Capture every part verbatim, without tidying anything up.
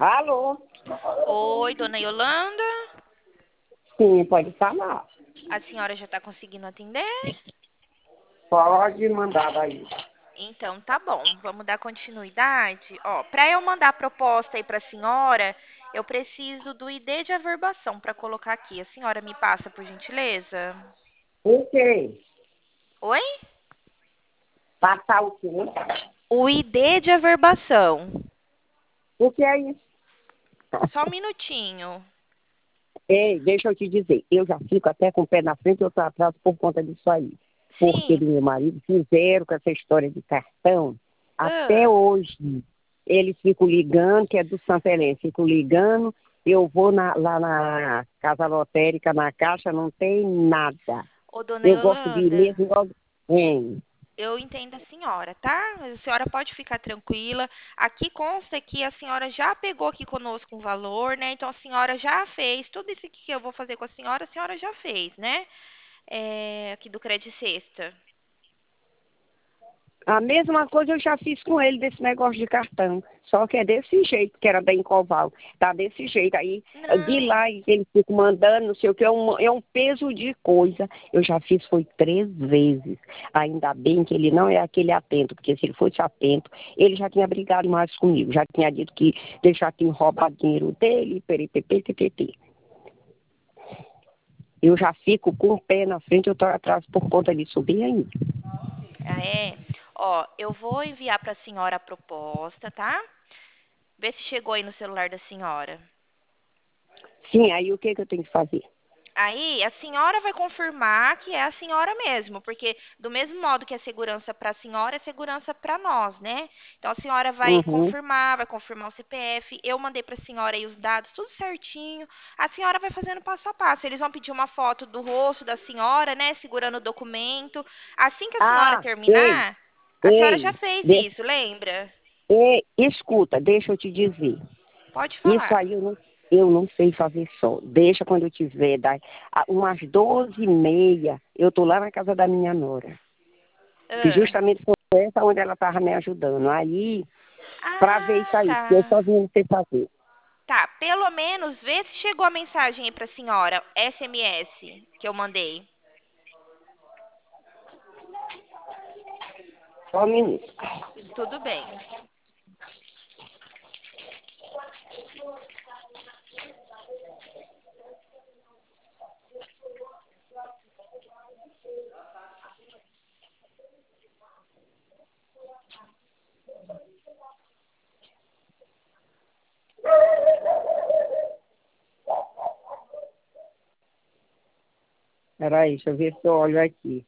Alô? Oi, dona Yolanda. Sim, pode falar. A senhora já está conseguindo atender? Pode mandar aí. Então, tá bom. Vamos dar continuidade. Ó, para eu mandar a proposta aí para a senhora, eu preciso do I D de averbação para colocar aqui. A senhora me passa, por gentileza? O quê? Oi? Passar o quê? O I D de averbação. O que é isso? Só um minutinho. Ei, deixa eu te dizer, eu já fico até com o pé na frente e outro atrás por conta disso aí. Porque Sim. ele e meu marido fizeram com essa história de cartão até Ah. hoje. Eles ficam ligando, que é do Santa Helena, ficam ligando, eu vou na- lá na casa lotérica, na caixa, não tem nada. Ô, dona Eu gosto de ir Yolanda. mesmo logo. Hein? Eu entendo a senhora, tá? Mas a senhora pode ficar tranquila. Aqui consta que a senhora já pegou aqui conosco um valor, né? Então a senhora já fez tudo isso aqui que eu vou fazer com a senhora, a senhora já fez, né? É, aqui do Credit Sexta. A mesma coisa eu já fiz com ele desse negócio de cartão. Só que é desse jeito, que era da Encoval. Tá desse jeito. Aí, de Não. lá, ele fica mandando, não sei o que, é um, é um peso de coisa. Eu já fiz, foi três vezes. Ainda bem que ele não é aquele atento, porque se ele fosse atento, ele já tinha brigado mais comigo. Já tinha dito que ele já tinha roubado dinheiro dele, peripepê. Eu já fico com o pé na frente, eu tô atrás por conta de subir ainda. Ah, é? Ó, eu vou enviar para a senhora a proposta, tá? Vê se chegou aí no celular da senhora. Sim, aí o que, que eu tenho que fazer? Aí a senhora vai confirmar que é a senhora mesmo, porque do mesmo modo que é segurança para a senhora, é segurança para nós, né? Então a senhora vai Uhum. confirmar, vai confirmar o C P F. Eu mandei para a senhora aí os dados, tudo certinho. A senhora vai fazendo passo a passo. Eles vão pedir uma foto do rosto da senhora, né? Segurando o documento. Assim que a senhora Ah, ei, terminar, a senhora já ei, fez de- isso, lembra? ei, escuta, deixa eu te dizer. Pode Isso falar. aí eu não, eu não sei fazer só. Deixa quando eu tiver, das, ah, umas doze e meia, eu tô lá na casa da minha nora. Que Ah, justamente foi essa onde ela estava me ajudando. Aí, para ver isso ah aí, porque eu tá. sozinha não sei fazer. Tá, pelo menos vê se chegou a mensagem aí pra senhora, S M S, que eu mandei. Só um minuto. Tudo bem. Peraí, deixa eu ver se eu olho aqui.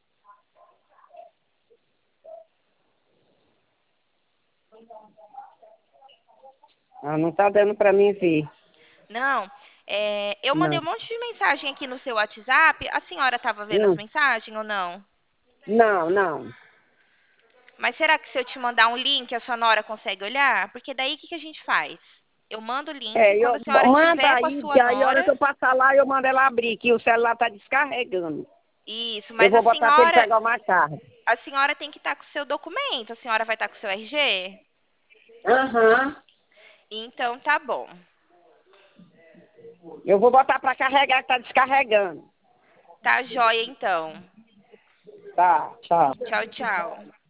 Ah, não tá dando para mim ver. Não, é, eu mandei Não. um monte de mensagem aqui no seu WhatsApp. A senhora estava vendo as Hum, mensagens ou não? não, não. Mas será que se eu te mandar um link, a sua nora consegue olhar? Porque daí o que que a gente faz? Eu mando o link, É, quando eu, a senhora manda tiver com a aí, sua que aí a hora que nora. eu passar lá, eu mando ela abrir, que o celular tá descarregando. Isso, Eu mas a vou botar para ele senhora, pegar uma carga. a senhora tem que estar com o seu documento. A senhora vai estar com o seu R G? Aham. Então tá bom. Eu vou botar para carregar, que tá descarregando. Tá joia então. Tá, tchau. Tchau, tchau.